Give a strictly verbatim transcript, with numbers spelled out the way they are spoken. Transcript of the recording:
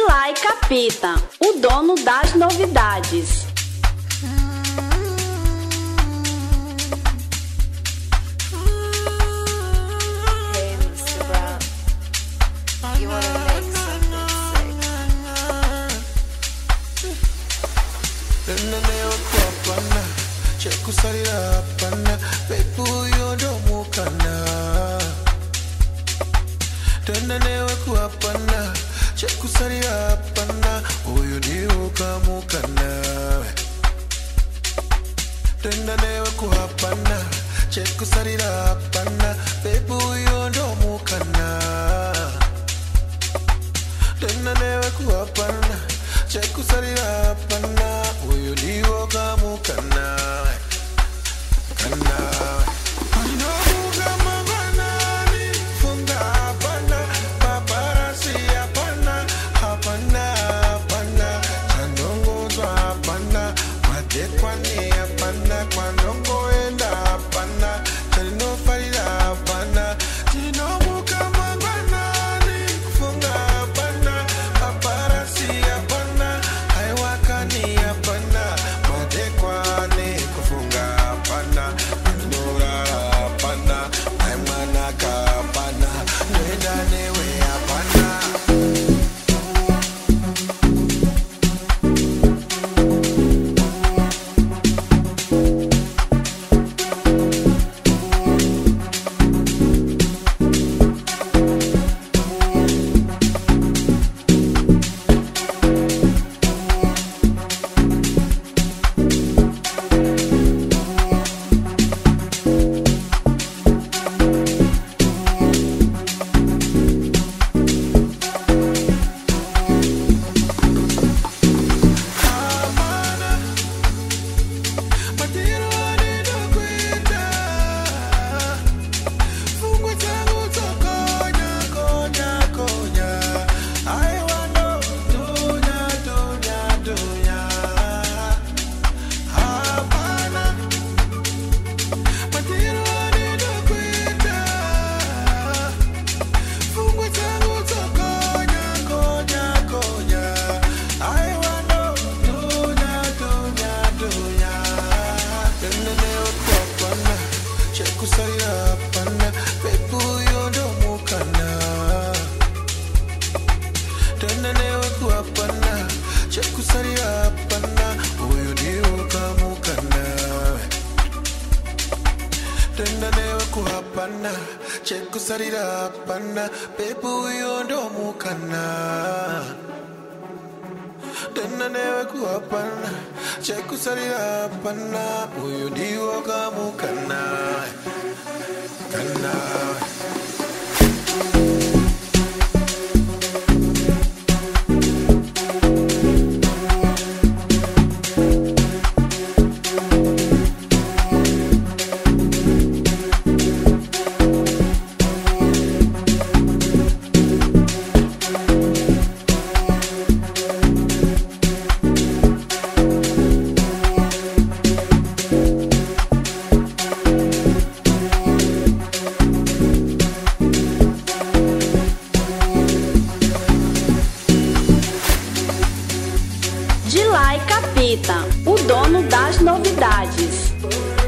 Dilá e Capita, o dono das novidades. Hey, mister Brown, you wanna make something sick? Nene wakapana, cheku sarira pana, pepu yodo mukana. Nene wakapana, cheku sarira pana, oyo di ukamukana. Nene wakapana, cheku sarira pana, pepu yodo mukana. Nene wakapana, cheku sarira pana, oyo di ukamukana. Kana. Cheku sarira pana, pepu yodo mukana. Tena newe kuapana, cheku sarira pana, oyo di ukamukana. Kana. Dilá e Capita, o dono das novidades.